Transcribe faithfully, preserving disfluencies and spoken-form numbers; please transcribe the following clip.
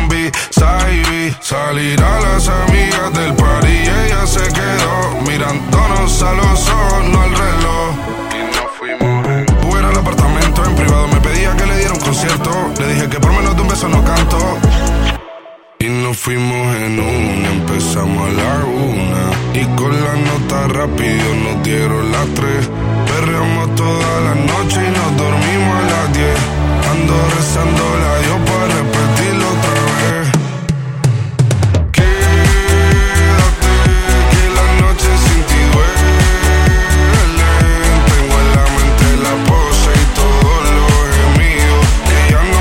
B, salir a las amigas del party y ella se quedó mirándonos a los ojos, no al reloj. Y nos fuimos en Uber al apartamento, en privado me pedía que le diera un concierto. Le dije que por menos de un beso no canto. Y nos fuimos en una, empezamos a la una, y con la nota rápido nos dieron las tres. Perreamos toda la noche y nos dormimos a las diez. Ando rezando la